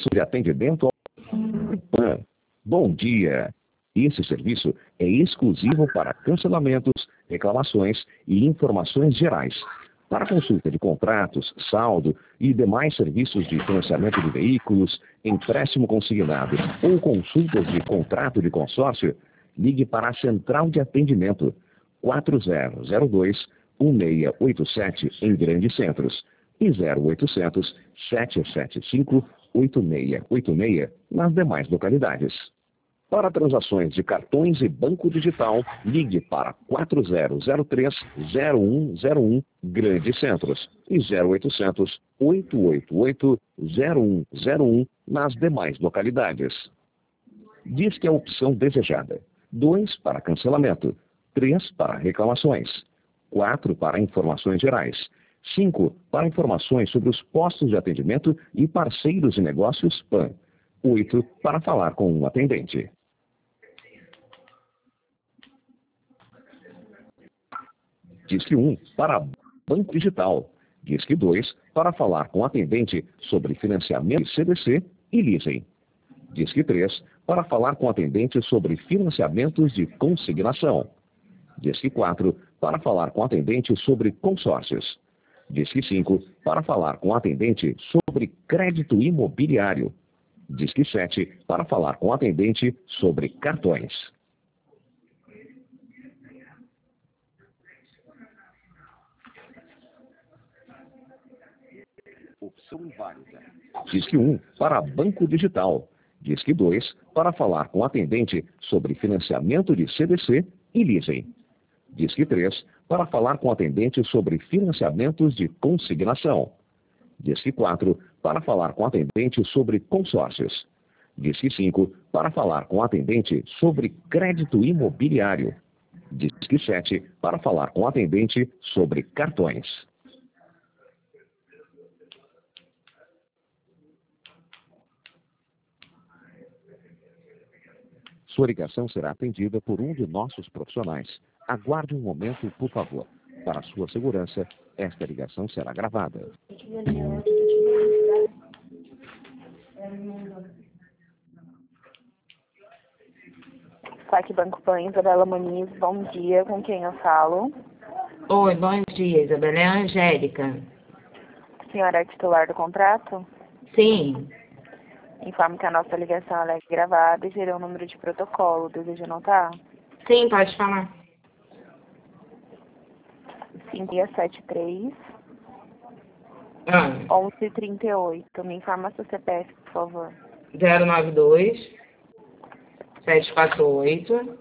serviço de atendimento ao PAN. Bom dia! Esse serviço é exclusivo para cancelamentos, reclamações e informações gerais. Para consulta de contratos, saldo e demais serviços de financiamento de veículos, empréstimo consignado ou consultas de contrato de consórcio, ligue para a Central de Atendimento 4002-1687 em grandes centros e 0800 775 8686 nas demais localidades. Para transações de cartões e banco digital, ligue para 4003-0101 Grandes Centros e 0800 888 0101 nas demais localidades. Diz que é a opção desejada. 2 para cancelamento, 3 para reclamações, 4 para informações gerais, 5 para informações sobre os postos de atendimento e parceiros de negócios PAN, 8 para falar com um atendente. Disque 1 para Banco Digital. Disque 2 para falar com atendente sobre financiamento CDC e leasing. Disque 3 para falar com atendente sobre financiamentos de consignação. Disque 4 para falar com atendente sobre consórcios. Disque 5 para falar com atendente sobre crédito imobiliário. Disque 7 para falar com atendente sobre cartões. Opção inválida. Disque 1 para Banco Digital. Disque 2 para falar com atendente sobre financiamento de CDC e leasing. Disque 3 para falar com atendente sobre financiamentos de consignação. Disque 4 para falar com atendente sobre consórcios. Disque 5 para falar com atendente sobre crédito imobiliário. Disque 7 para falar com atendente sobre cartões. Sua ligação será atendida por um de nossos profissionais. Aguarde um momento, por favor. Para sua segurança, esta ligação será gravada. Saque Banco PAN, Isabela Muniz, bom dia, com quem eu falo? Oi, bom dia, Isabela, é a Angélica. A senhora é titular do contrato? Sim. Informo que a nossa ligação ela é gravada e gerou um número de protocolo. Deseja anotar? Sim, pode falar. 5673 1138. Me informa seu CPF, por favor. 092 748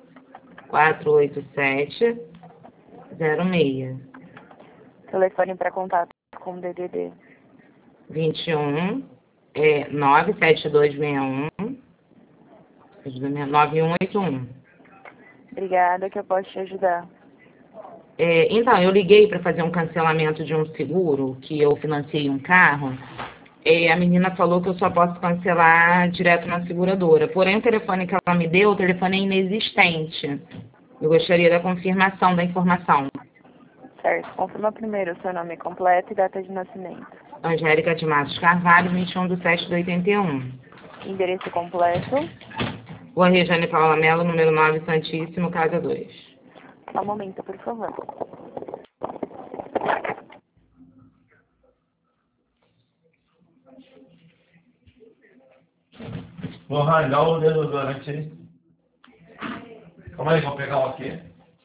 487 06. Telefone para contato com DDD. 21 97261 9181. Obrigada, que eu posso te ajudar. Então, eu liguei para fazer um cancelamento de um seguro, que eu financiei um carro. A menina falou que eu só posso cancelar direto na seguradora. Porém, o telefone que ela me deu, o telefone é inexistente. Eu gostaria da confirmação da informação. Certo. Confirma primeiro o seu nome completo e data de nascimento. Angélica de Matos Carvalho, 21/7/81. Endereço completo. Rua Regiane Paula Melo, número 9, Santíssimo, casa 2. Só um momento, por favor. Lohan, dá o desodorante aí. Calma aí, vou pegar um aqui.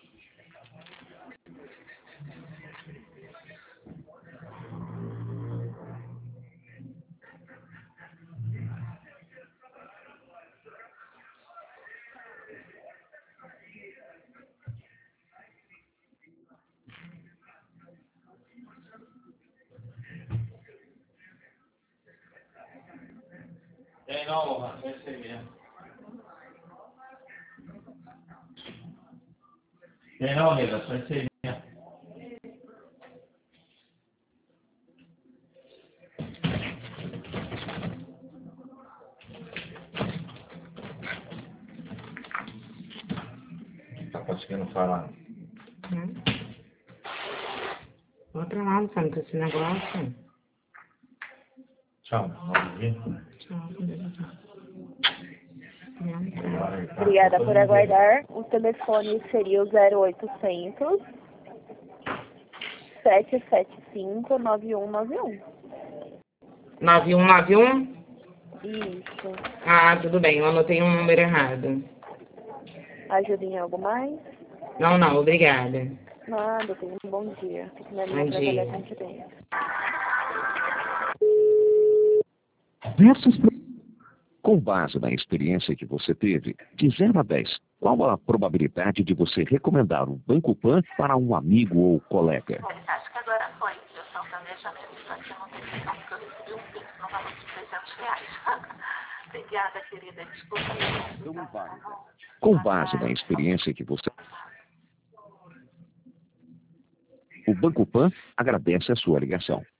Tem não, Lohan, esse aí mesmo. Tem não, amiga, só esse aí mesmo. Tá conseguindo falar? Vai pra lá, não sabe com esse negócio. Tchau, vamos ver. Tchau. Obrigada por aguardar. O telefone seria o 0800 775 9191. 9191? Isso. Ah, tudo bem, eu anotei um número errado. Ajuda em algo mais? Não, obrigada. Nada, tenha um bom dia. Fique na linha Bom para dia. avaliar a confidência. Com base na experiência que você teve, de 0 a 10, qual a probabilidade de você recomendar o Banco Pan para um amigo ou colega? Acho que agora foi. Eu só planejamento, só que eu não tenho noção, porque eu recebi um Pix no valor de R$300. Obrigada, querida. Desculpa. Com base na experiência que você... O Banco Pan agradece a sua ligação.